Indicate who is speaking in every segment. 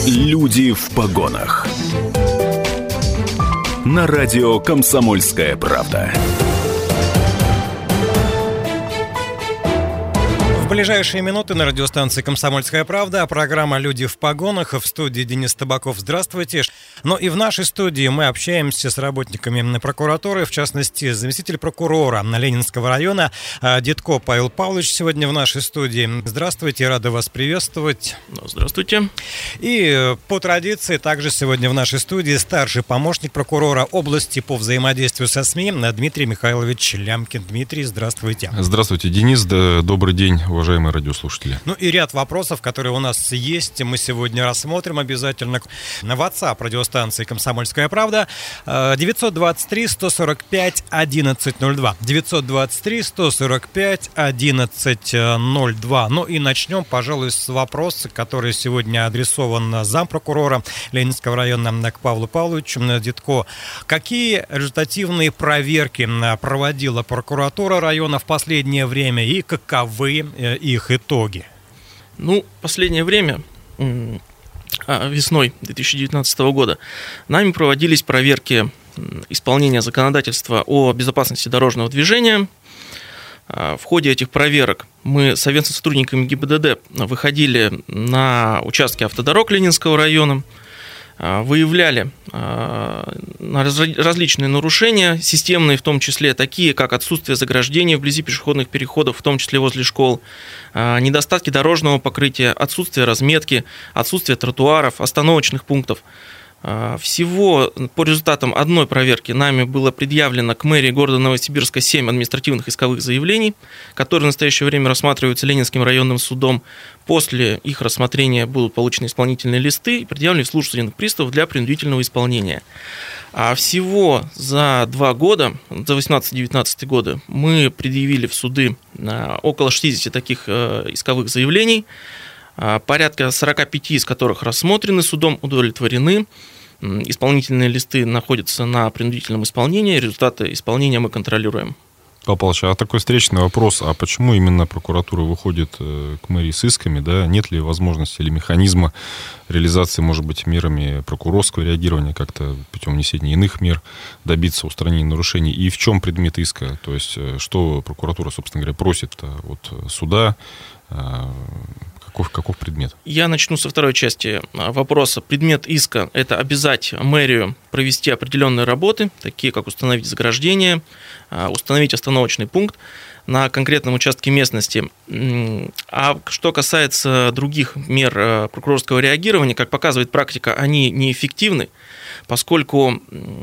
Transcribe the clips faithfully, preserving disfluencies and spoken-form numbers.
Speaker 1: Люди в погонах. На радио «Комсомольская правда».
Speaker 2: В ближайшие минуты на радиостанции «Комсомольская правда» программа «Люди в погонах». В студии Денис Табаков. Здравствуйте. Но и в нашей студии мы общаемся с работниками прокуратуры, в частности, заместитель прокурора Ленинского района Дедко Павел Павлович сегодня в нашей студии. Здравствуйте, рада вас приветствовать.
Speaker 3: Здравствуйте.
Speaker 2: И по традиции также сегодня в нашей студии старший помощник прокурора области по взаимодействию со СМИ Дмитрий Михайлович Лямкин. Дмитрий, здравствуйте.
Speaker 4: Здравствуйте, Денис. Да, добрый день, уважаемые радиослушатели.
Speaker 2: Ну и ряд вопросов, которые у нас есть, мы сегодня рассмотрим обязательно. На WhatsApp радиостанции «Комсомольская правда» девятьсот двадцать три сто сорок пять одиннадцать ноль два. девятьсот двадцать три сто сорок пять одиннадцать ноль два. Ну и начнем, пожалуй, с вопроса, который сегодня адресован зампрокурора Ленинского района к Павлу Павловичу Дедко. Какие результативные проверки проводила прокуратура района в последнее время и каковы их итоги?
Speaker 3: Ну, последнее время, весной две тысячи девятнадцатого года, нами проводились проверки исполнения законодательства о безопасности дорожного движения. В ходе этих проверок мы совместно с сотрудниками ГИБДД выходили на участки автодорог Ленинского района, выявляли различные нарушения, системные в том числе, такие как отсутствие заграждений вблизи пешеходных переходов, в том числе возле школ, недостатки дорожного покрытия, отсутствие разметки, отсутствие тротуаров, остановочных пунктов. Всего по результатам одной проверки нами было предъявлено к мэрии города Новосибирска семь административных исковых заявлений, которые в настоящее время рассматриваются Ленинским районным судом. После их рассмотрения будут получены исполнительные листы и предъявлены в службу судебных приставов для принудительного исполнения. А всего за два года, за восемнадцатый-девятнадцатый годы, мы предъявили в суды около шестидесяти таких исковых заявлений, порядка сорок пять из которых рассмотрены судом, удовлетворены. Исполнительные листы находятся на принудительном исполнении, результаты исполнения мы контролируем.
Speaker 4: Павел Павлович, а такой встречный вопрос, а почему именно прокуратура выходит к мэрии с исками, да? Нет ли возможности или механизма реализации, может быть, мерами прокурорского реагирования, как-то путем внесения иных мер добиться устранения нарушений? И в чем предмет иска? То есть, что прокуратура, собственно говоря, просит от суда? Каков, каков предмет?
Speaker 3: Я начну со второй части вопроса. Предмет иска – это обязать мэрию провести определенные работы, такие как установить заграждение, установить остановочный пункт на конкретном участке местности. А что касается других мер прокурорского реагирования, как показывает практика, они неэффективны, поскольку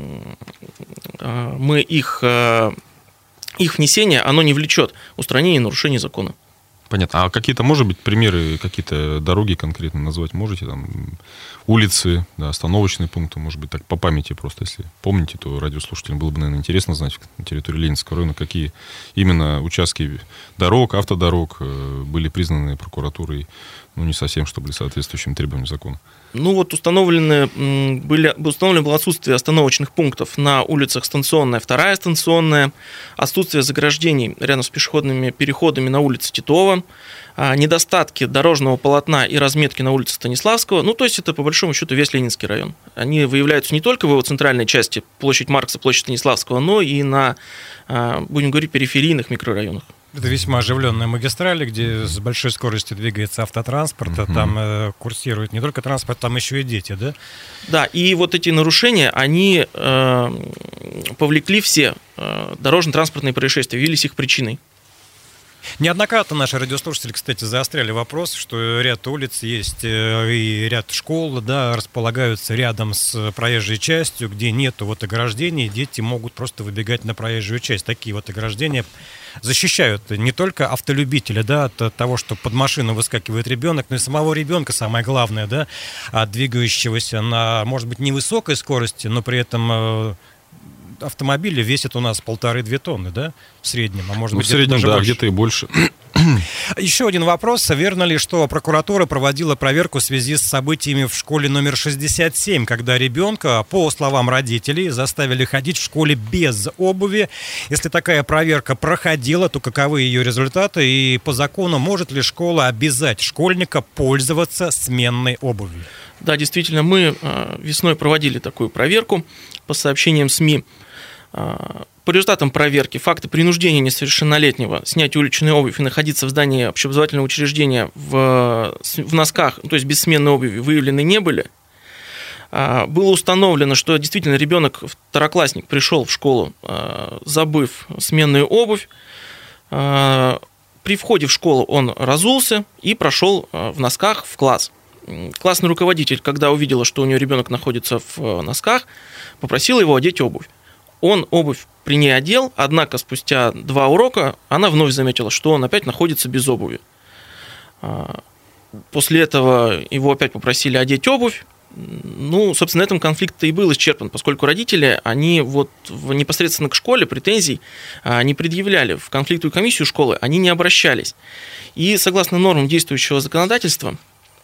Speaker 3: мы их, их внесение, оно не влечет устранение нарушений закона.
Speaker 4: Понятно. А какие-то, может быть, примеры, какие-то дороги конкретно назвать можете? Там улицы, да, остановочные пункты, может быть, так по памяти просто, если помните, то радиослушателям было бы, наверное, интересно знать на территории Ленинского района, какие именно участки дорог, автодорог были признаны прокуратурой, ну, не совсем, что были соответствующими требованиям закона.
Speaker 3: Ну вот установлены, были, установлено было отсутствие остановочных пунктов на улицах Станционная, Вторая Станционная, отсутствие заграждений рядом с пешеходными переходами на улице Титова, недостатки дорожного полотна и разметки на улице Станиславского. Ну, то есть это, по большому счету, весь Ленинский район. Они выявляются не только в его центральной части, площадь Маркса, площадь Станиславского, но и на, будем говорить, периферийных микрорайонах.
Speaker 2: Это весьма оживленная магистраль, где с большой скоростью двигается автотранспорт, uh-huh. там э, курсирует не только транспорт, там еще и дети, да?
Speaker 3: Да, и вот эти нарушения, они э, повлекли все э, дорожно-транспортные происшествия, явились их причиной.
Speaker 2: Неоднократно наши радиослушатели, кстати, заостряли вопрос, что ряд улиц есть и ряд школ, да, располагаются рядом с проезжей частью, где нету вот ограждений, дети могут просто выбегать на проезжую часть. Такие вот ограждения защищают не только автолюбителя, да, от того, что под машину выскакивает ребенок, но и самого ребенка, самое главное, да, от двигающегося на, может быть, невысокой скорости, но при этом автомобили весят у нас полторы-две тонны, да, в среднем, а может
Speaker 4: ну,
Speaker 2: быть,
Speaker 4: в среднем,
Speaker 2: даже
Speaker 4: да,
Speaker 2: больше.
Speaker 4: где-то и больше.
Speaker 2: Еще один вопрос. Верно ли, что прокуратура проводила проверку в связи с событиями в школе номер шестьдесят семь, когда ребенка, по словам родителей, заставили ходить в школе без обуви? Если такая проверка проходила, то каковы ее результаты? И по закону может ли школа обязать школьника пользоваться сменной обувью?
Speaker 3: Да, действительно, мы весной проводили такую проверку по сообщениям СМИ. По результатам проверки факты принуждения несовершеннолетнего снять уличную обувь и находиться в здании общеобразовательного учреждения в, в носках, то есть без сменной обуви, выявлены не были. Было установлено, что действительно ребенок, второклассник, пришел в школу, забыв сменную обувь. При входе в школу он разулся и прошел в носках в класс. Классный руководитель, когда увидела, что у нее ребенок находится в носках, попросила его одеть обувь. Он обувь при ней одел, однако спустя два урока она вновь заметила, что он опять находится без обуви. После этого его опять попросили одеть обувь. Ну, собственно, на этом конфликт и был исчерпан, поскольку родители, они вот непосредственно к школе претензий не предъявляли. В конфликтную комиссию школы они не обращались. И согласно нормам действующего законодательства,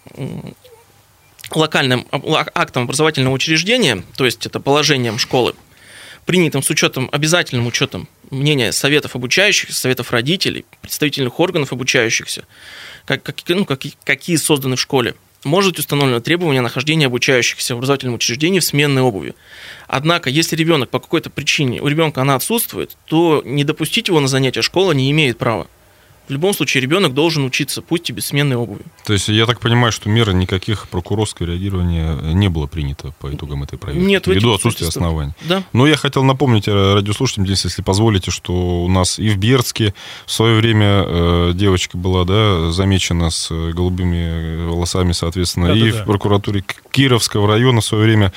Speaker 3: локальным актом образовательного учреждения, то есть это положением школы, принятым с учетом, обязательным учетом мнения советов обучающихся, советов родителей, представительных органов обучающихся, как, как, ну, как, какие созданы в школе, может быть установлено требование нахождения обучающихся в образовательном учреждении в сменной обуви. Однако, если ребенок по какой-то причине, у ребенка она отсутствует, то не допустить его на занятия школа не имеет права. В любом случае ребенок должен учиться, пусть и без сменной обуви.
Speaker 4: То есть я так понимаю, что меры никаких прокурорского реагирования не было принято по итогам этой проверки?
Speaker 3: Нет,
Speaker 4: ввиду отсутствия оснований.
Speaker 3: Да.
Speaker 4: Но я хотел напомнить радиослушателям, если позволите, что у нас и в Бердске в свое время э, девочка была, да, замечена с голубыми волосами, соответственно, да, и да, в прокуратуре Кировского района в свое время,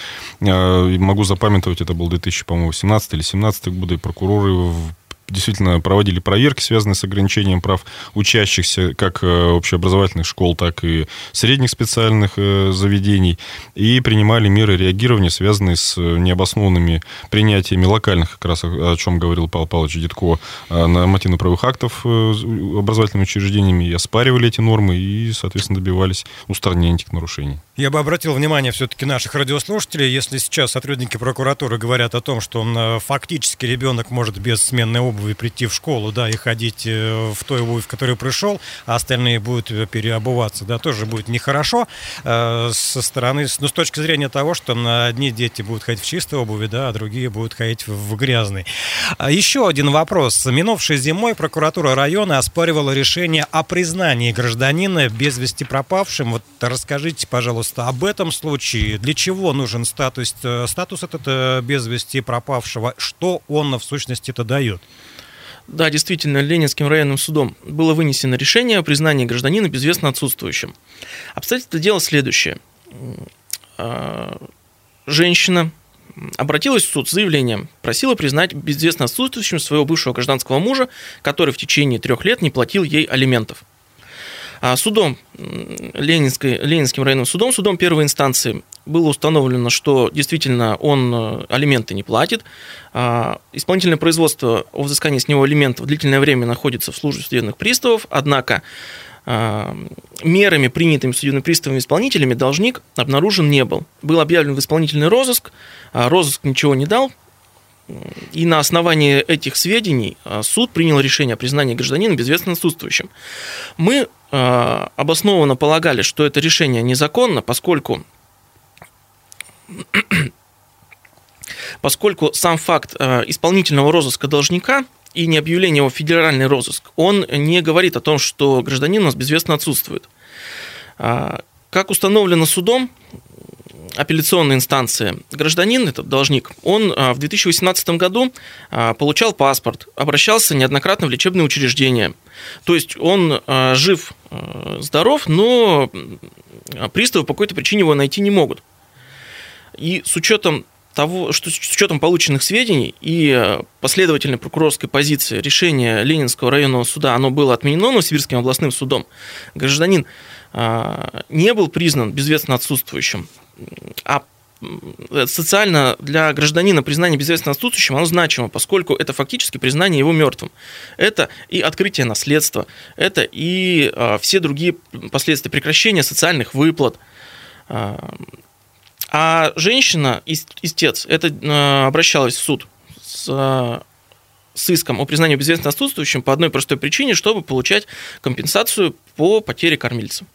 Speaker 4: э, могу запамятовать, это был две тысячи восемнадцатый или две тысячи семнадцатый годы, прокуроры в действительно проводили проверки, связанные с ограничением прав учащихся как общеобразовательных школ, так и средних специальных заведений, и принимали меры реагирования, связанные с необоснованными принятиями локальных, как раз о чем говорил Павел Павлович Дедко, нормативно-правовых актов образовательными учреждениями, и оспаривали эти нормы, и, соответственно, добивались устранения этих нарушений.
Speaker 2: Я бы обратил внимание все-таки наших радиослушателей, если сейчас сотрудники прокуратуры говорят о том, что он, фактически ребенок может без сменной обуви прийти в школу, да, и ходить в той обуви, в которую пришел, а остальные будут переобуваться, да, тоже будет нехорошо э, со стороны, ну, с точки зрения того, что одни дети будут ходить в чистой обуви, да, а другие будут ходить в, в грязной. Еще один вопрос. Минувшей зимой прокуратура района оспаривала решение о признании гражданина без вести пропавшим. Вот расскажите, пожалуйста, об этом случае. Для чего нужен статус, статус этот без вести пропавшего? Что он в сущности-то дает?
Speaker 3: Да, действительно, Ленинским районным судом было вынесено решение о признании гражданина безвестно отсутствующим. Обстоятельство дела следующее. Женщина обратилась в суд с заявлением, просила признать безвестно отсутствующим своего бывшего гражданского мужа, который в течение трех лет не платил ей алиментов. Судом, Ленинской, Ленинским районным судом, судом первой инстанции было установлено, что действительно он алименты не платит. Исполнительное производство о взыскании с него алиментов длительное время находится в службе судебных приставов, однако мерами, принятыми судебными приставами-исполнителями, должник обнаружен не был. Был объявлен в исполнительный розыск, розыск ничего не дал, и на основании этих сведений суд принял решение о признании гражданина безвестно отсутствующим. Мы э, обоснованно полагали, что это решение незаконно, поскольку, поскольку сам факт э, исполнительного розыска должника и не объявление его в федеральный розыск, он не говорит о том, что гражданин у нас безвестно отсутствует. Э, как установлено судом, апелляционной инстанции, гражданин, этот должник, он в две тысячи восемнадцатом году получал паспорт, обращался неоднократно в лечебные учреждения. То есть он жив, здоров, но приставы по какой-то причине его найти не могут. И с учетом того, что с учетом полученных сведений и последовательной прокурорской позиции решение Ленинского районного суда, оно было отменено Новосибирским областным судом, гражданин не был признан безвестно отсутствующим, а социально для гражданина признание безвестно отсутствующим, оно значимо, поскольку это фактически признание его мертвым. Это и открытие наследства, это и все другие последствия, прекращения социальных выплат. А женщина, истец, это обращалась в суд с, с иском о признании безвестно отсутствующим по одной простой причине, чтобы получать компенсацию по потере кормильца.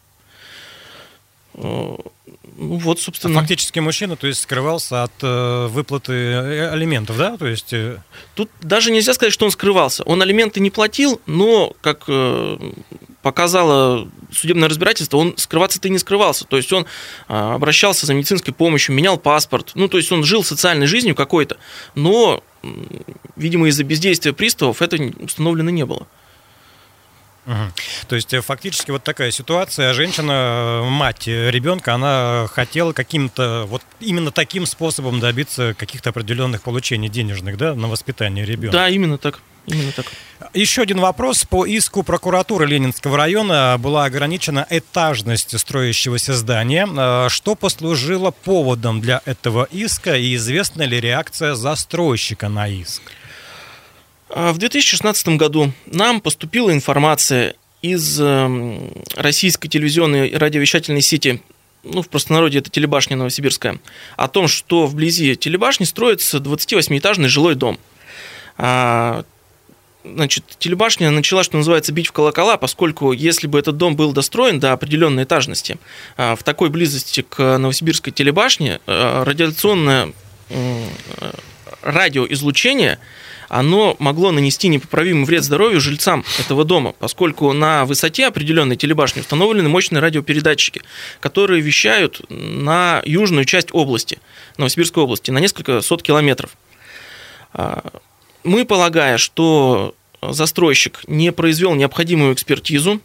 Speaker 3: Ну, вот, собственно.
Speaker 2: А фактически мужчина, то есть, скрывался от э, выплаты алиментов, да? То есть... Э...
Speaker 3: Тут даже нельзя сказать, что он скрывался. Он алименты не платил, но, как э, показало судебное разбирательство, он скрываться-то и не скрывался. То есть он э, обращался за медицинской помощью, менял паспорт. Ну, то есть он жил социальной жизнью какой-то, но, видимо, из-за бездействия приставов это установлено не было.
Speaker 2: Угу. То есть фактически вот такая ситуация. Женщина, мать ребенка, она хотела каким-то вот именно таким способом добиться каких-то определенных получений денежных, да, на воспитание ребенка.
Speaker 3: Да, именно так. Именно так.
Speaker 2: Еще один вопрос. По иску прокуратуры Ленинского района была ограничена этажность строящегося здания. Что послужило поводом для этого иска и известна ли реакция застройщика на иск?
Speaker 3: В две тысячи шестнадцатом году нам поступила информация из российской телевизионной и радиовещательной сети, ну, в простонародье это телебашня Новосибирская, о том, что вблизи телебашни строится двадцативосьмиэтажный жилой дом. Значит, телебашня начала, что называется, бить в колокола, поскольку если бы этот дом был достроен до определенной этажности, в такой близости к Новосибирской телебашне радиационное радиоизлучение оно могло нанести непоправимый вред здоровью жильцам этого дома, поскольку на высоте определенной телебашни установлены мощные радиопередатчики, которые вещают на южную часть области, Новосибирской области, на несколько сот километров. Мы, полагая, что застройщик не произвел необходимую экспертизу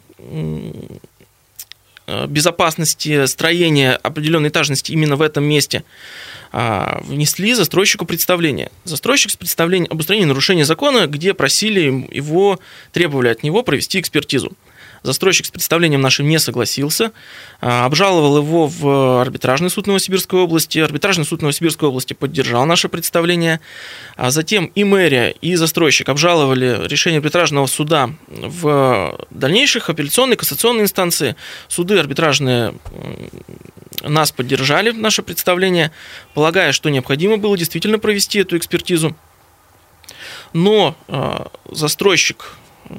Speaker 3: безопасности строения определенной этажности именно в этом месте, внесли застройщику представление. Застройщик с представлением об устранении нарушения закона, где просили его, требовали от него провести экспертизу. Застройщик с представлением нашим не согласился, обжаловал его в арбитражный суд Новосибирской области. Арбитражный суд Новосибирской области поддержал наше представление. А затем и мэрия, и застройщик обжаловали решение арбитражного суда в дальнейших апелляционной, кассационной инстанции. Суды арбитражные нас поддержали, наше представление, полагая, что необходимо было действительно провести эту экспертизу. Но застройщик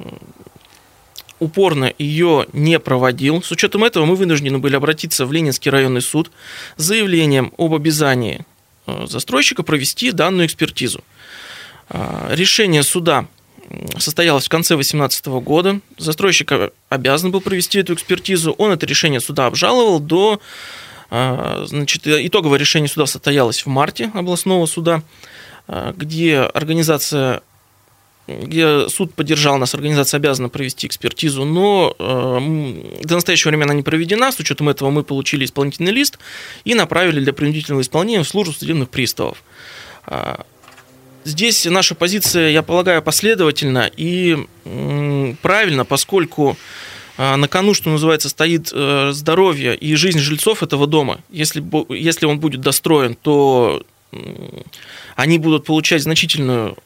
Speaker 3: упорно ее не проводил. С учетом этого мы вынуждены были обратиться в Ленинский районный суд с заявлением об обязании застройщика провести данную экспертизу. Решение суда состоялось в конце две тысячи восемнадцатого года. Застройщик обязан был провести эту экспертизу. Он это решение суда обжаловал до... Значит, итоговое решение суда состоялось в марте областного суда, где организация... где суд поддержал нас, организация обязана провести экспертизу, но э, до настоящего времени она не проведена. С учетом этого мы получили исполнительный лист и направили для принудительного исполнения в службу судебных приставов. Э, здесь наша позиция, я полагаю, последовательна и э, правильна, поскольку э, на кону, что называется, стоит э, здоровье и жизнь жильцов этого дома. Если, если он будет достроен, то э, они будут получать значительную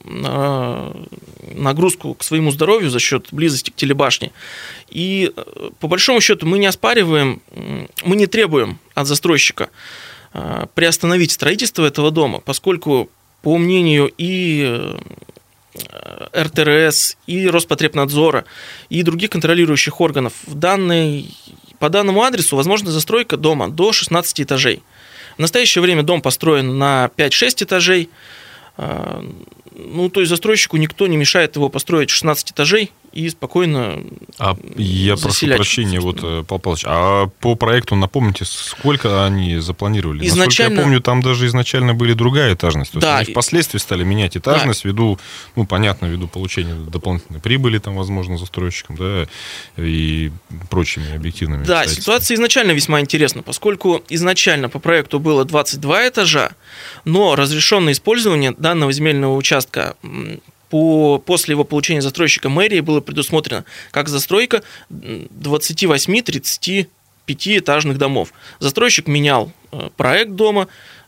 Speaker 3: нагрузку к своему здоровью за счет близости к телебашне. И по большому счету мы не оспариваем, мы не требуем от застройщика приостановить строительство этого дома, поскольку, по мнению и эр тэ эр эс, и Роспотребнадзора, и других контролирующих органов, в данной, по данному адресу возможна застройка дома до шестнадцати этажей. В настоящее время дом построен на пять-шесть этажей. Ну, то есть застройщику никто не мешает его построить шестнадцать этажей и спокойно
Speaker 4: а я прошу прощения, вот, Павел Павлович, а по проекту, напомните, сколько они запланировали?
Speaker 3: Изначально...
Speaker 4: Насколько я помню, там даже изначально были другая этажность. То
Speaker 3: да.
Speaker 4: есть они впоследствии стали менять этажность да. ввиду, ну, понятно, ввиду получения дополнительной прибыли, там, возможно, застройщикам, да, и прочими объективными
Speaker 3: Да, ситуация изначально весьма интересна, поскольку изначально по проекту было двадцать два этажа, но разрешенное использование данного земельного участка По, после его получения застройщика мэрии было предусмотрено как застройка двадцати восьми-тридцати пятиэтажных домов. Застройщик менял проект дома,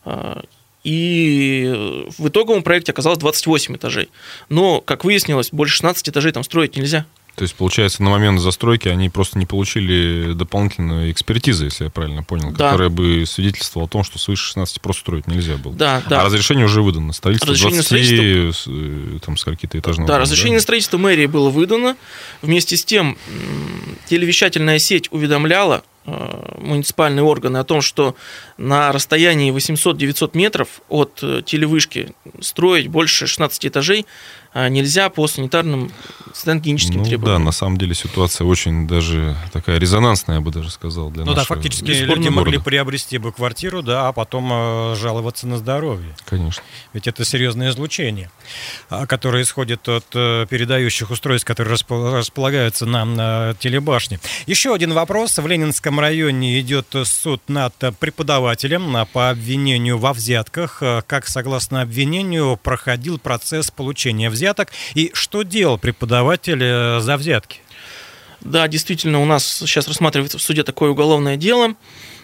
Speaker 3: и в итоговом проекте оказалось двадцать восемь этажей. Но, как выяснилось, больше шестнадцать этажей там строить нельзя.
Speaker 4: То есть, получается, на момент застройки они просто не получили дополнительную экспертизу, если я правильно понял, да. которая бы свидетельствовала о том, что свыше шестнадцати просто строить нельзя было.
Speaker 3: Да, да.
Speaker 4: А разрешение уже выдано. Строительство
Speaker 3: разрешение
Speaker 4: двадцати, там, скольки-то этажного
Speaker 3: Да,
Speaker 4: дома,
Speaker 3: разрешение
Speaker 4: да?
Speaker 3: на строительство мэрии было выдано. Вместе с тем, телевещательная сеть уведомляла муниципальные органы о том, что на расстоянии восемьсот-девятьсот метров от телевышки строить больше шестнадцати этажей нельзя по санитарным санитарно-гигиеническим
Speaker 4: ну,
Speaker 3: требованиям.
Speaker 4: Да, на самом деле ситуация очень даже такая резонансная, я бы даже сказал, для
Speaker 2: Ну
Speaker 4: нашего...
Speaker 2: да, фактически люди могли приобрести бы квартиру, да, а потом э, жаловаться на здоровье.
Speaker 4: Конечно.
Speaker 2: Ведь это серьезное излучение, которое исходит от э, передающих устройств, которые располагаются на, на телебашне. Еще один вопрос. В Ленинском районе идет суд над преподавателем по обвинению во взятках. Как, согласно обвинению, проходил процесс получения взяток и что делал преподаватель за взятки?
Speaker 3: Да, действительно, у нас сейчас рассматривается в суде такое уголовное дело.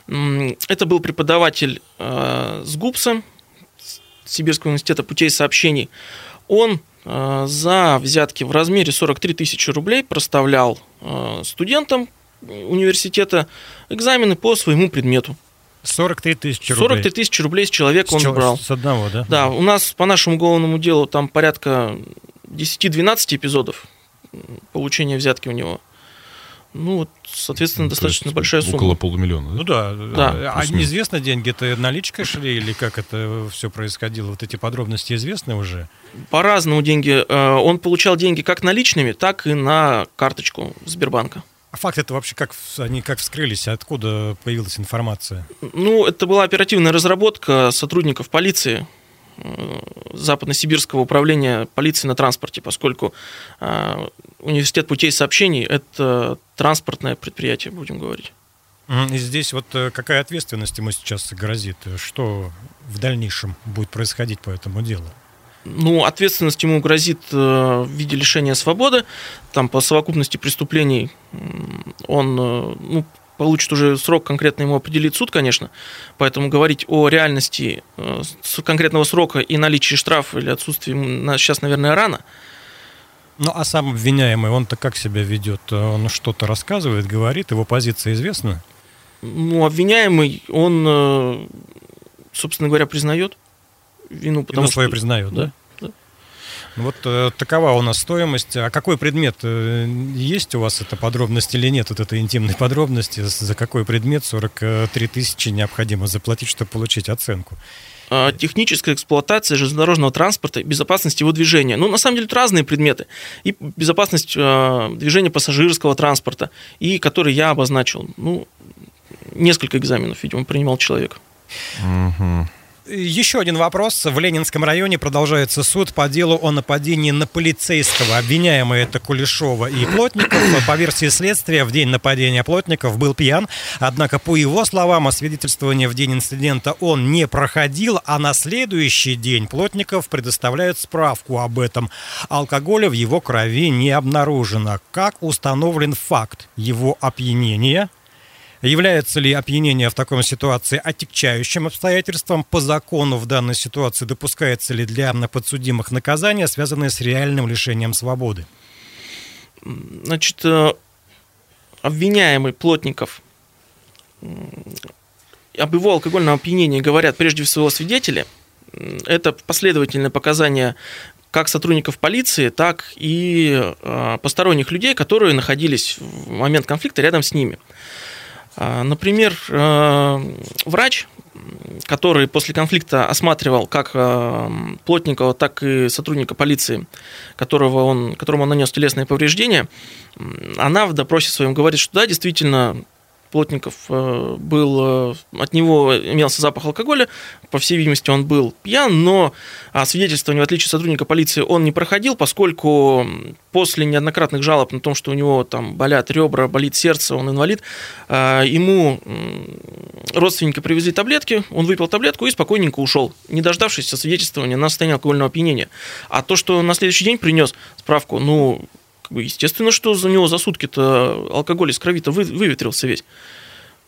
Speaker 3: Это был преподаватель с ГУПСа, Сибирского университета путей сообщений. Он за взятки в размере сорок три тысячи рублей проставлял студентам университета экзамены по своему предмету.
Speaker 2: сорок три тысячи рублей.
Speaker 3: сорок три тысячи рублей с человека он
Speaker 2: с
Speaker 3: брал.
Speaker 2: С одного, да?
Speaker 3: Да, у нас по нашему уголовному делу там порядка десять-двенадцать эпизодов получения взятки у него. Ну, вот, соответственно, ну, достаточно большая сумма.
Speaker 4: Около полумиллиона, да?
Speaker 2: Ну да.
Speaker 3: да.
Speaker 2: А неизвестно деньги, это наличкой шли или как это все происходило? Вот эти подробности известны уже?
Speaker 3: По-разному деньги. Он получал деньги как наличными, так и на карточку Сбербанка.
Speaker 2: А факт это вообще как они как вскрылись? Откуда появилась информация?
Speaker 3: Ну, это была оперативная разработка сотрудников полиции, Западно-Сибирского управления полиции на транспорте, поскольку университет путей сообщений – это транспортное предприятие, будем говорить.
Speaker 2: И здесь вот какая ответственность ему сейчас грозит? Что в дальнейшем будет происходить по этому делу?
Speaker 3: Ну, ответственность ему грозит в виде лишения свободы. Там по совокупности преступлений он ну, получит уже срок, конкретно ему определит суд, конечно. Поэтому говорить о реальности конкретного срока и наличии штрафа или отсутствии сейчас, наверное, рано.
Speaker 2: Ну, а сам обвиняемый, он-то как себя ведет? Он что-то рассказывает, говорит, его позиция известна?
Speaker 3: Ну, обвиняемый, он, собственно говоря, признает вину. Потому
Speaker 2: вину свою
Speaker 3: что...
Speaker 2: признает, да?
Speaker 3: да?
Speaker 2: Вот э, такова у нас стоимость. А какой предмет? Э, есть у вас эта подробность или нет? Вот этой интимной подробности. За какой предмет сорок три тысячи необходимо заплатить, чтобы получить оценку?
Speaker 3: Техническая эксплуатация железнодорожного транспорта и безопасность его движения. Ну, на самом деле, это разные предметы. И безопасность э, движения пассажирского транспорта, и который я обозначил. Ну, несколько экзаменов, видимо, принимал человек.
Speaker 2: Угу. Еще один вопрос. В Ленинском районе продолжается суд по делу о нападении на полицейского. Обвиняемые это Кулешова и Плотников. По версии следствия, в день нападения Плотников был пьян. Однако, по его словам, освидетельствование в день инцидента он не проходил, а на следующий день Плотников предоставляет справку об этом. Алкоголя в его крови не обнаружено. Как установлен факт его опьянения? Является ли опьянение в такой ситуации отягчающим обстоятельством? По закону в данной ситуации допускается ли для подсудимых наказания, связанные с реальным лишением свободы?
Speaker 3: Значит, обвиняемый Плотников, об его алкогольном опьянении говорят прежде всего свидетели. Это последовательные показания как сотрудников полиции, так и посторонних людей, которые находились в момент конфликта рядом с ними. Например, врач, который после конфликта осматривал как Плотникова, так и сотрудника полиции, которого он, которому он нанес телесные повреждения, она в допросе своем говорит, что да, действительно, Плотников был, от него имелся запах алкоголя, по всей видимости, он был пьян, но свидетельствование, в отличие от сотрудника полиции, он не проходил, поскольку после неоднократных жалоб на том, что у него там болят ребра, болит сердце, он инвалид, ему родственники привезли таблетки, он выпил таблетку и спокойненько ушел, не дождавшись освидетельствования на состояние алкогольного опьянения. А то, что на следующий день принес справку, ну... Естественно, что за него за сутки-то алкоголь из крови-то вы, выветрился весь.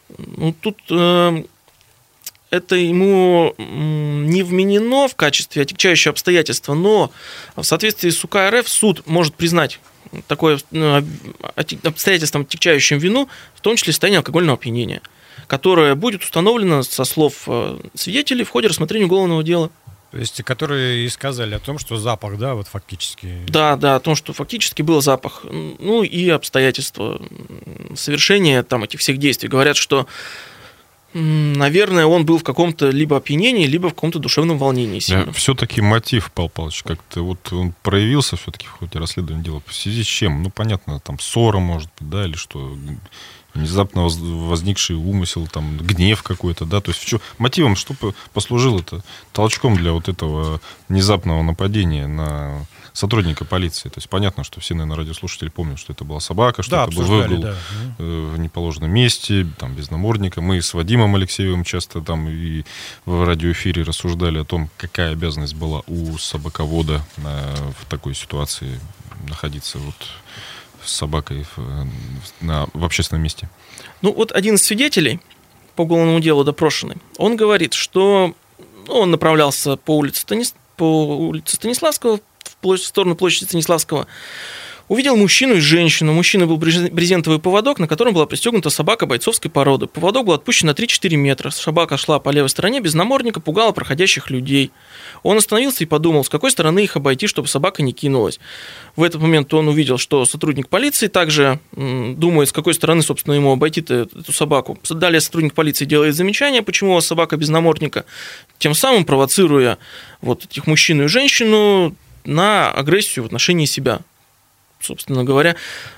Speaker 3: Ну, тут э, это ему не вменено в качестве отягчающего обстоятельства, но в соответствии с УК РФ суд может признать такое э, обстоятельством, отягчающим вину, в том числе состояние алкогольного опьянения, которое будет установлено со слов свидетелей в ходе рассмотрения уголовного дела.
Speaker 2: То есть, которые и сказали о том, что запах, да, вот фактически...
Speaker 3: Да, да, о том, что фактически был запах. Ну и обстоятельства совершения там этих всех действий. Говорят, что, наверное, он был в каком-то либо опьянении, либо в каком-то душевном волнении сильном.
Speaker 4: Все-таки мотив, Павел Павлович, как-то вот он проявился все-таки в ходе расследования дела. В связи с чем? Ну, понятно, там ссора, может быть, да, или что... внезапно возникший умысел, там, гнев какой-то, да, то есть что, мотивом что послужило это толчком для вот этого внезапного нападения на сотрудника полиции. То есть понятно, что все, наверное, радиослушатели помнят, что это была собака, что
Speaker 2: да,
Speaker 4: это был выгул
Speaker 2: да.
Speaker 4: в неположенном месте, там, без намордника. Мы с Вадимом Алексеевым часто там и в радиоэфире рассуждали о том, какая обязанность была у собаковода в такой ситуации находиться вот с собакой в, на, в общественном месте.
Speaker 3: Ну, вот один из свидетелей по уголовному делу допрошенный, он говорит, что ну, он направлялся по улице, Станис... по улице Станиславского, в, площадь... в сторону площади Станиславского, увидел мужчину и женщину. Мужчина был брезентовый поводок, на котором была пристегнута собака бойцовской породы. Поводок был отпущен на три-четыре метра. Собака шла по левой стороне без намордника, пугала проходящих людей. Он остановился и подумал, с какой стороны их обойти, чтобы собака не кинулась. В этот момент он увидел, что сотрудник полиции также думает, с какой стороны, собственно, ему обойти эту собаку. Далее сотрудник полиции делает замечание, почему у вас собака без намордника, тем самым провоцируя вот этих мужчину и женщину на агрессию в отношении себя. Собственно говоря,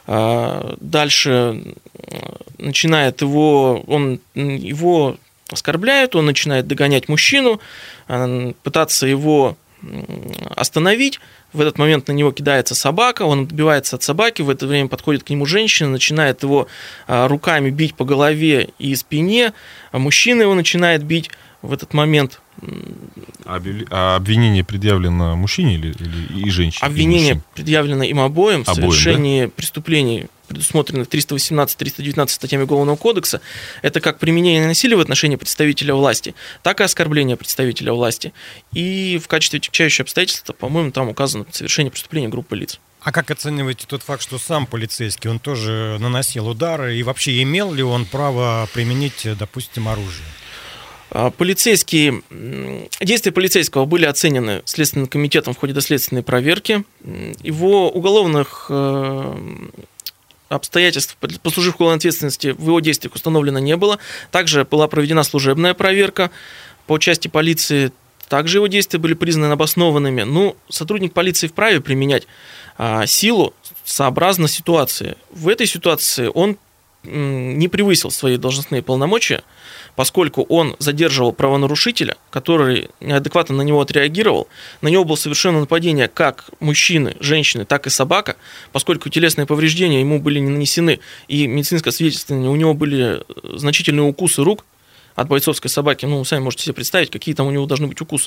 Speaker 3: дальше начинает его, он его оскорбляет, он начинает догонять мужчину, пытаться его остановить. В этот момент на него кидается собака, он отбивается от собаки, в это время подходит к нему женщина, начинает его руками бить по голове и спине, а мужчина его начинает бить в этот момент.
Speaker 4: А обвинение предъявлено мужчине или, или и женщине?
Speaker 3: Обвинение предъявлено им обоим,
Speaker 4: обоим
Speaker 3: в совершении
Speaker 4: да?
Speaker 3: преступлений, предусмотренных триста восемнадцать - триста девятнадцать статьями Уголовного кодекса. Это как применение насилия в отношении представителя власти, так и оскорбление представителя власти. И в качестве отягчающего обстоятельства, по-моему, там указано совершение преступления группы лиц.
Speaker 2: А как оцениваете тот факт, что сам полицейский, он тоже наносил удары, и вообще имел ли он право применить, допустим, оружие?
Speaker 3: Полицейские, действия полицейского были оценены Следственным комитетом в ходе доследственной проверки. Его уголовных обстоятельств, послуживших уголовной ответственности, в его действиях установлено не было. Также была проведена служебная проверка по части полиции. Также его действия были признаны обоснованными. Ну, сотрудник полиции вправе применять силу сообразно ситуации. В этой ситуации он не превысил свои должностные полномочия, поскольку он задерживал правонарушителя, который неадекватно на него отреагировал. На него было совершено нападение как мужчины, женщины, так и собака, поскольку телесные повреждения ему были не нанесены, и медицинское свидетельствование, у него были значительные укусы рук от бойцовской собаки. Ну, вы сами можете себе представить, какие там у него должны быть укусы.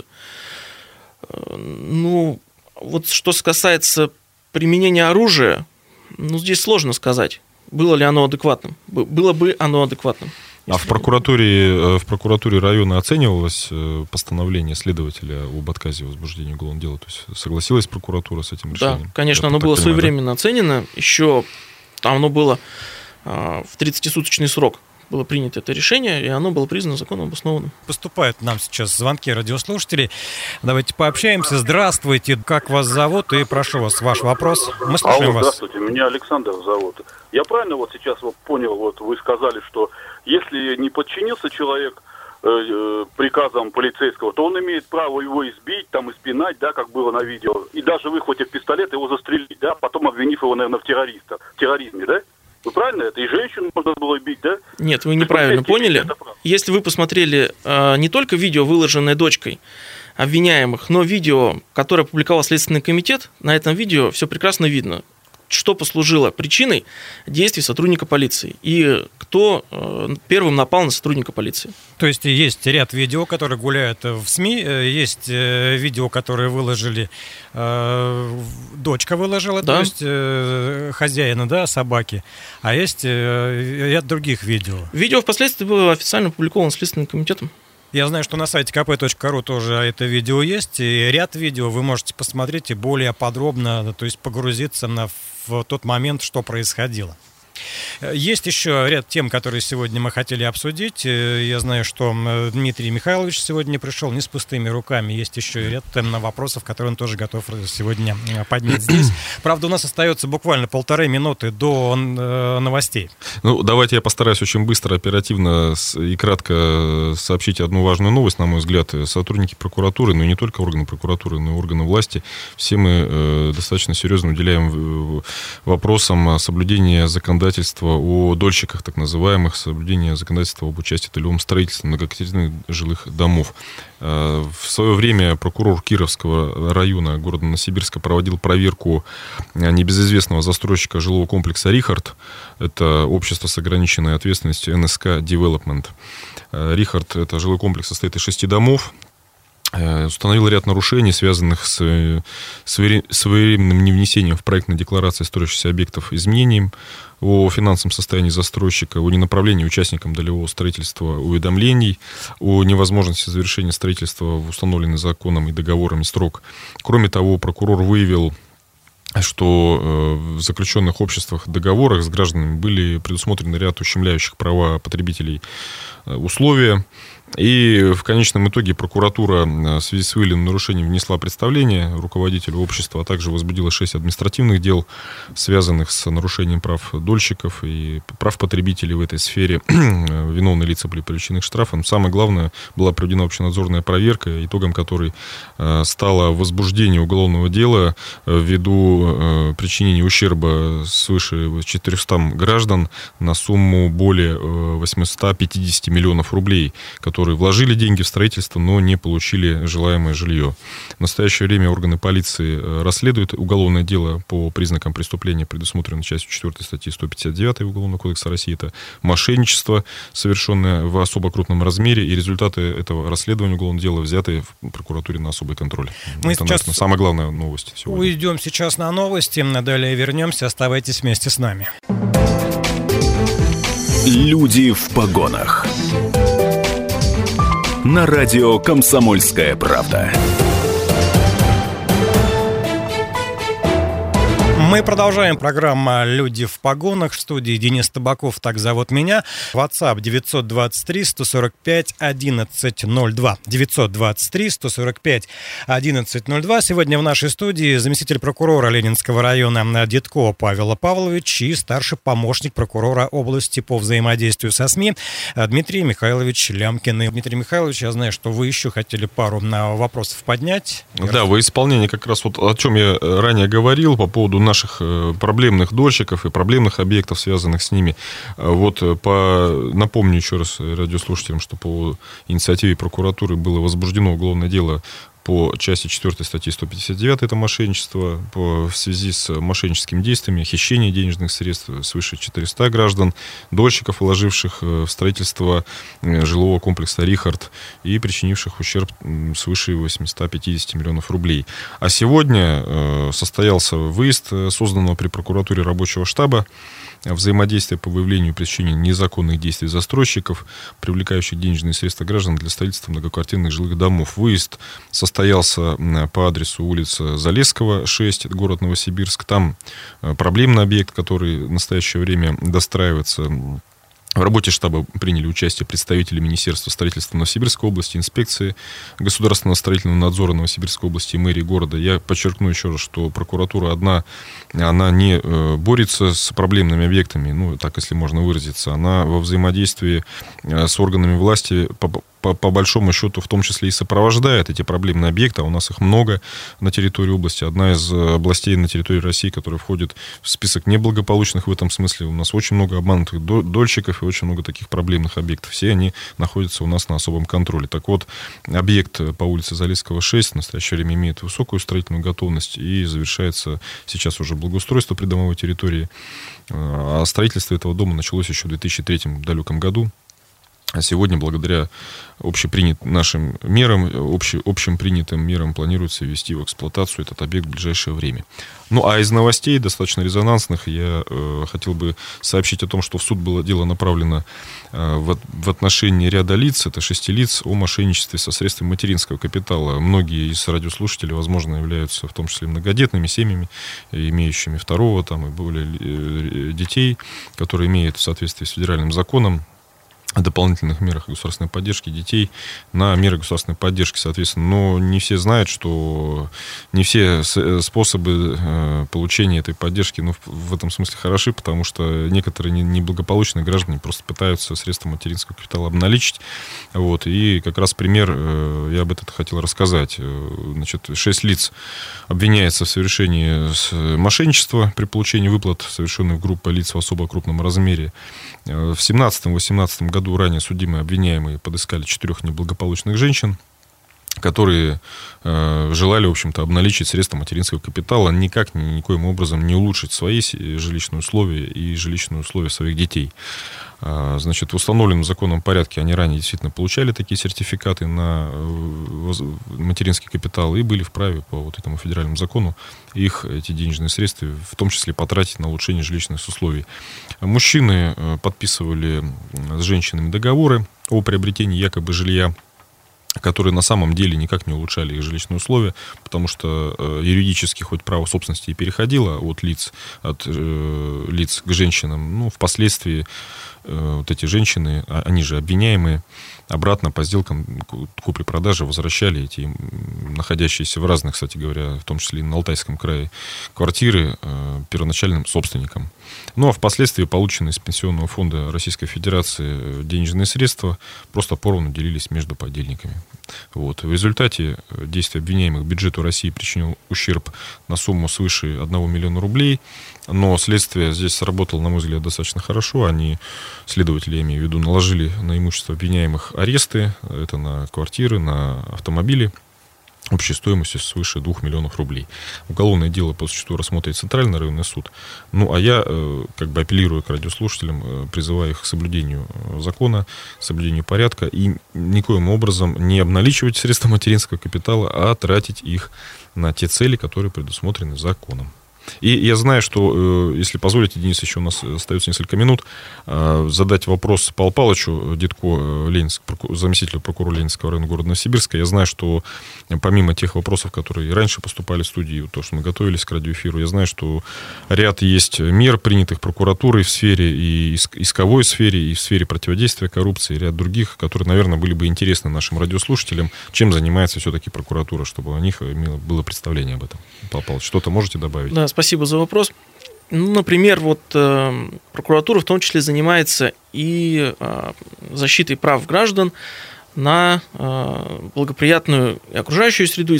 Speaker 3: Ну, вот что касается применения оружия, ну, здесь сложно сказать. Было ли оно адекватным? Было бы оно адекватным.
Speaker 4: А в прокуратуре, в прокуратуре района оценивалось постановление следователя об отказе в возбуждении уголовного дела? То есть согласилась прокуратура с этим решением?
Speaker 3: Да, конечно,
Speaker 4: Я
Speaker 3: оно было
Speaker 4: понимаю,
Speaker 3: своевременно
Speaker 4: да?
Speaker 3: оценено. Еще там оно было в тридцатисуточный срок. Было принято это решение, и оно было признано законом обоснованным.
Speaker 2: Поступают нам сейчас звонки радиослушателей. Давайте пообщаемся. Здравствуйте, как вас зовут? И прошу вас, ваш вопрос. Мы слушаем
Speaker 5: Алло,
Speaker 2: вас.
Speaker 5: Здравствуйте, меня Александр зовут. Я правильно вот сейчас вот понял, вот вы сказали, что если не подчинился человек э, э, приказам полицейского, то он имеет право его избить, там, испинать, да, как было на видео, и даже выхватив пистолет, его застрелить, да, потом обвинив его, наверное, в террористах, в терроризме, да? Вы правильно это? И женщину можно было бить, да?
Speaker 3: Нет, вы неправильно поняли. Если вы посмотрели э, не только видео, выложенное дочкой обвиняемых, но видео, которое опубликовал Следственный комитет, на этом видео все прекрасно видно, что послужило причиной действий сотрудника полиции и кто кто первым напал на сотрудника полиции.
Speaker 2: То есть есть ряд видео, которые гуляют в СМИ, есть видео, которые выложили, дочка выложила, да. То есть хозяина, да, собаки, а есть ряд других видео.
Speaker 3: Видео впоследствии было официально опубликовано Следственным комитетом.
Speaker 2: Я знаю, что на сайте ка пэ точка ру тоже это видео есть, и ряд видео вы можете посмотреть и более подробно, то есть погрузиться на, в тот момент, что происходило. Есть еще ряд тем, которые сегодня мы хотели обсудить. Я знаю, что Дмитрий Михайлович сегодня пришел не с пустыми руками. Есть еще ряд вопросов, которые он тоже готов сегодня поднять здесь. Правда, у нас остается буквально полторы минуты до новостей.
Speaker 4: Ну, давайте я постараюсь очень быстро, оперативно и кратко сообщить одну важную новость, на мой взгляд. Сотрудники прокуратуры, но не только органы прокуратуры, но и органы власти, все мы достаточно серьезно уделяем вопросам соблюдения законодательства о дольщиках, так называемых, соблюдение законодательства об участии в долевом строительстве многоквартирных жилых домов. В свое время прокурор Кировского района города Новосибирска проводил проверку небезызвестного застройщика жилого комплекса «Рихард». Это общество с ограниченной ответственностью эн эс ка Development. «Рихард» — это жилой комплекс, состоит из шести домов. Установил ряд нарушений, связанных с своевременным невнесением в проектной декларации строящихся объектов изменением о финансовом состоянии застройщика, о ненаправлении участникам долевого строительства уведомлений, о невозможности завершения строительства в установленный законом и договорами срок. Кроме того, прокурор выявил, что в заключенных обществах договорах с гражданами были предусмотрены ряд ущемляющих права потребителей условия. И в конечном итоге прокуратура в связи с выявленным нарушением внесла представление руководителю общества, а также возбудила шесть административных дел, связанных с нарушением прав дольщиков и прав потребителей в этой сфере. Виновные лица были привлечены к штрафам. Самое главное, была проведена общенадзорная проверка, итогом которой стало возбуждение уголовного дела ввиду причинения ущерба свыше четырехсот граждан на сумму более восемьсот пятьдесят миллионов рублей, которые вложили деньги в строительство, но не получили желаемое жилье. В настоящее время органы полиции расследуют уголовное дело по признакам преступления, предусмотренной частью четвёртой статьи сто пятьдесят девять Уголовного кодекса России. Это мошенничество, совершенное в особо крупном размере, и результаты этого расследования уголовного дела взяты в прокуратуре на особый контроль. Мы Это, сейчас наверное, самая главная новость сегодня.
Speaker 2: Уйдем сейчас на новости, далее вернемся. Оставайтесь вместе с нами.
Speaker 1: Люди в погонах. На радио «Комсомольская правда».
Speaker 2: Мы продолжаем программу «Люди в погонах». В студии Денис Табаков, так зовут меня. WhatsApp девятьсот двадцать три сто сорок пять одиннадцать ноль два. девятьсот двадцать три сто сорок пять одиннадцать ноль два. Сегодня в нашей студии заместитель прокурора Ленинского района Дедко Павел Павлович и старший помощник прокурора области по взаимодействию со СМИ Дмитрий Михайлович Лямкин. Дмитрий Михайлович, я знаю, что вы еще хотели пару вопросов поднять.
Speaker 4: Да, во исполнение как раз вот о чем я ранее говорил по поводу наших проблемных дольщиков и проблемных объектов, связанных с ними. Вот по, напомню еще раз радиослушателям, что по инициативе прокуратуры было возбуждено уголовное дело по части четвёртой статьи сто пятьдесят девять, это мошенничество, по, в связи с мошенническими действиями, хищение денежных средств свыше четырехсот граждан, дольщиков, вложивших в строительство жилого комплекса «Рихард» и причинивших ущерб свыше восемьсот пятьдесят миллионов рублей. А сегодня состоялся выезд созданного при прокуратуре рабочего штаба взаимодействия по выявлению и пресечению незаконных действий застройщиков, привлекающих денежные средства граждан для строительства многоквартирных жилых домов. Выезд состоялся по адресу улица Залесского, шесть, город Новосибирск. Там проблемный объект, который в настоящее время достраивается. В работе штаба приняли участие представители Министерства строительства Новосибирской области, инспекции Государственного строительного надзора Новосибирской области и мэрии города. Я подчеркну еще раз, что прокуратура одна, она не борется с проблемными объектами, ну, так, если можно выразиться. Она во взаимодействии с органами власти по, по большому счету, в том числе и сопровождает эти проблемные объекты. А у нас их много на территории области. Одна из областей на территории России, которая входит в список неблагополучных в этом смысле. У нас очень много обманутых дольщиков и очень много таких проблемных объектов. Все они находятся у нас на особом контроле. Так вот, объект по улице Залесского, шесть в настоящее время имеет высокую строительную готовность и завершается сейчас уже благоустройство придомовой территории. А строительство этого дома началось еще в две тысячи третьем далеком году. А сегодня, благодаря общепринятым нашим мерам, обще, общим принятым мерам, планируется ввести в эксплуатацию этот объект в ближайшее время. Ну, а из новостей, достаточно резонансных, я э, хотел бы сообщить о том, что в суд было дело направлено э, в, в отношении ряда лиц, это шести лиц, о мошенничестве со средствами материнского капитала. Многие из радиослушателей, возможно, являются в том числе многодетными семьями, имеющими второго там, и более э, детей, которые имеют в соответствии с федеральным законом о дополнительных мерах государственной поддержки детей на меры государственной поддержки, соответственно. Но не все знают, что не все способы получения этой поддержки, ну, в этом смысле хороши, потому что некоторые неблагополучные граждане просто пытаются средства материнского капитала обналичить. Вот. И как раз пример, я об этом хотел рассказать. Значит, шесть лиц обвиняется в совершении мошенничества при получении выплат, совершенных группой лиц в особо крупном размере. В семнадцатом-восемнадцатом году ранее судимые обвиняемые подыскали четырех неблагополучных женщин, которые э, желали, в общем-то, обналичить средства материнского капитала, никак, ни, никоим образом не улучшить свои жилищные условия и жилищные условия своих детей. А, значит, в установленном законном порядке они ранее действительно получали такие сертификаты на материнский капитал и были вправе по вот этому федеральному закону их, эти денежные средства, в том числе потратить на улучшение жилищных условий. Мужчины подписывали с женщинами договоры о приобретении якобы жилья, которые на самом деле никак не улучшали их жилищные условия, потому что э, юридически хоть право собственности и переходило от лиц, от э, лиц к женщинам, ну, впоследствии э, вот эти женщины, они же обвиняемые, обратно по сделкам купли-продажи возвращали эти находящиеся в разных, кстати говоря, в том числе и на Алтайском крае, квартиры э, первоначальным собственникам. Ну, а впоследствии полученные из Пенсионного фонда Российской Федерации денежные средства просто поровну делились между подельниками. Вот. В результате действий обвиняемых бюджету России причинил ущерб на сумму свыше одного миллиона рублей, но следствие здесь сработало, на мой взгляд, достаточно хорошо. Они, следователи, я имею в виду, наложили на имущество обвиняемых аресты, это на квартиры, на автомобили, общей стоимостью свыше двух миллионов рублей. Уголовное дело по существу рассмотрит Центральный районный суд. Ну, а я, как бы апеллирую к радиослушателям, призываю их к соблюдению закона, к соблюдению порядка и никоим образом не обналичивать средства материнского капитала, а тратить их на те цели, которые предусмотрены законом. И я знаю, что, если позволите, Денис, еще у нас остается несколько минут, задать вопрос Павлу Павловичу Дедко, Ленинск, заместителю прокурора Ленинского района города Новосибирска. Я знаю, что помимо тех вопросов, которые и раньше поступали в студии, то, что мы готовились к радиоэфиру, я знаю, что ряд есть мер, принятых прокуратурой в сфере и исковой сфере, и в сфере противодействия коррупции, и ряд других, которые, наверное, были бы интересны нашим радиослушателям, чем занимается все-таки прокуратура, чтобы у них было представление об этом. Павел Павлович, что-то можете добавить?
Speaker 3: Да, спасибо за вопрос. Ну, например, вот э, прокуратура в том числе занимается и э, защитой прав граждан на э, благоприятную окружающую среду и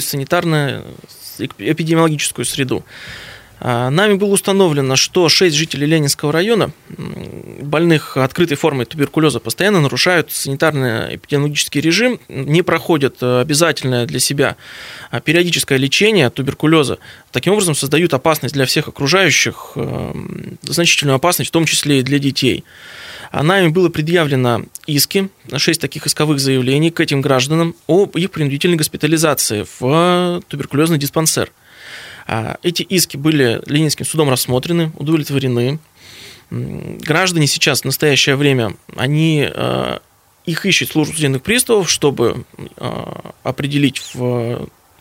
Speaker 3: санитарно-эпидемиологическую среду. Э, нами было установлено, что шесть жителей Ленинского района, больных открытой формой туберкулеза, постоянно нарушают санитарно-эпидемиологический режим, не проходят обязательное для себя периодическое лечение туберкулеза, таким образом создают опасность для всех окружающих, значительную опасность, в том числе и для детей. Нами было предъявлено иски, шесть таких исковых заявлений к этим гражданам об их принудительной госпитализации в туберкулезный диспансер. Эти иски были Ленинским судом рассмотрены, удовлетворены. Граждане сейчас, в настоящее время, они, их ищут службу судебных приставов, чтобы определить в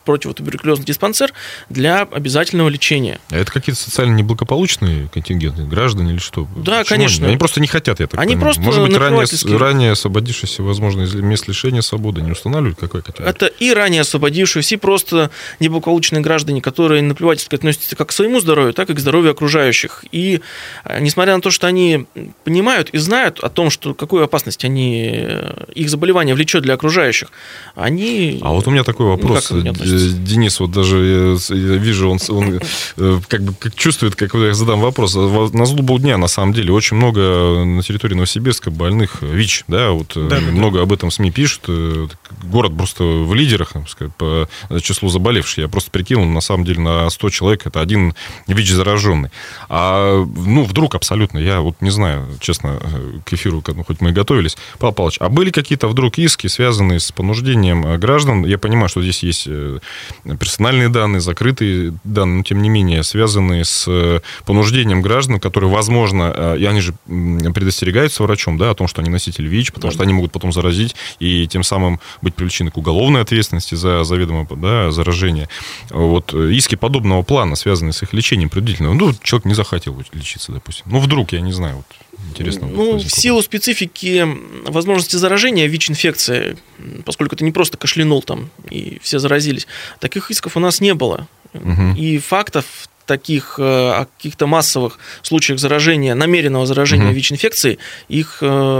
Speaker 3: противотуберкулезный диспансер для обязательного лечения.
Speaker 4: А это какие-то социально неблагополучные контингенты, граждане или что?
Speaker 3: Да,
Speaker 4: Почему
Speaker 3: конечно.
Speaker 4: Они? они просто не хотят, я так
Speaker 3: они
Speaker 4: понимаю.
Speaker 3: Просто
Speaker 4: Может быть, ранее, ранее освободившиеся, возможно, из мест лишения свободы не устанавливают какой категории?
Speaker 3: Это и ранее освободившиеся, и просто неблагополучные граждане, которые наплевательски относятся как к своему здоровью, так и к здоровью окружающих. И несмотря на то, что они понимают и знают о том, что какую опасность они, их заболевание влечет для окружающих, они...
Speaker 4: А вот у меня такой вопрос, Денис, вот даже я, я вижу, он, он как бы как чувствует, как я задам вопрос. На злобу дня, на самом деле, очень много на территории Новосибирска больных ВИЧ, да, вот да, много да. об этом СМИ пишут. Город просто в лидерах, так сказать, по числу заболевших. Я просто прикинул, на самом деле, на сто человек это один ВИЧ зараженный. А, ну, вдруг абсолютно, я вот не знаю, честно, к эфиру, ну, хоть мы и готовились, Павел Павлович, а были какие-то вдруг иски, связанные с понуждением граждан? Я понимаю, что здесь есть персональные данные, закрытые данные, но, тем не менее, связанные с понуждением граждан, которые, возможно, и они же предостерегаются врачом, да, о том, что они носители ВИЧ, потому да. что они могут потом заразить и тем самым быть привлечены к уголовной ответственности за заведомое, да, заражение. Вот иски подобного плана, связанные с их лечением принудительного, ну, человек не захотел лечиться, допустим. Ну, вдруг, я не знаю, вот. Интересно.
Speaker 3: Ну, в силу специфики возможности заражения ВИЧ-инфекции, поскольку ты не просто кашлянул там и все заразились, таких исков у нас не было. Угу. И фактов таких о каких-то массовых случаях заражения, намеренного заражения угу. ВИЧ-инфекцией, их,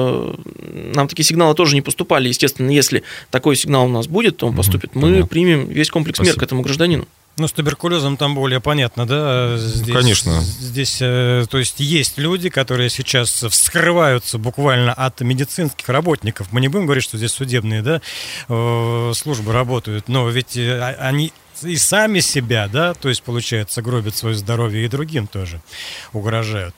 Speaker 3: нам такие сигналы тоже не поступали. Естественно, если такой сигнал у нас будет, то он угу. поступит. Мы Понятно. примем весь комплекс Спасибо. мер к этому гражданину.
Speaker 2: Ну, с туберкулезом там более понятно, да? Здесь,
Speaker 4: Конечно.
Speaker 2: Здесь, то есть, есть люди, которые сейчас вскрываются буквально от медицинских работников. Мы не будем говорить, что здесь судебные, да, службы работают, но ведь они и сами себя, да, то есть, получается, гробят свое здоровье и другим тоже угрожают.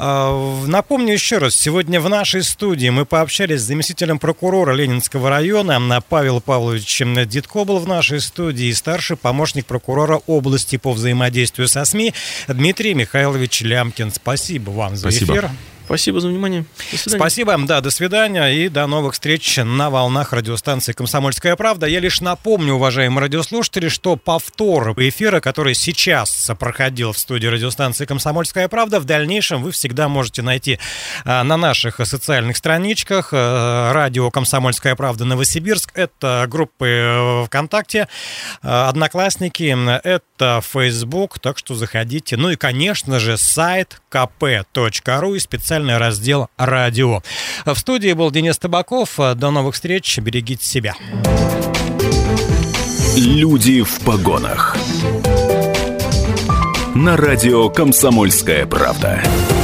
Speaker 2: Напомню еще раз, сегодня в нашей студии мы пообщались с заместителем прокурора Ленинского района. Павел Павлович Дидко был в нашей студии, и старший помощник прокурора области по взаимодействию со СМИ Дмитрий Михайлович Лямкин. Спасибо вам за
Speaker 3: Спасибо.
Speaker 2: эфир.
Speaker 3: Спасибо за внимание.
Speaker 2: До свидания. Спасибо, да, до свидания и до новых встреч на волнах радиостанции «Комсомольская правда». Я лишь напомню, уважаемые радиослушатели, что повтор эфира, который сейчас проходил в студии радиостанции «Комсомольская правда», в дальнейшем вы всегда можете найти на наших социальных страничках. Радио «Комсомольская правда» Новосибирск, это группы ВКонтакте, Одноклассники, это Facebook, так что заходите. Ну и, конечно же, сайт ка пэ точка ру и специально раздел «Радио». В студии был Денис Табаков. До новых встреч. Берегите себя.
Speaker 1: Люди в погонах. На радио «Комсомольская правда».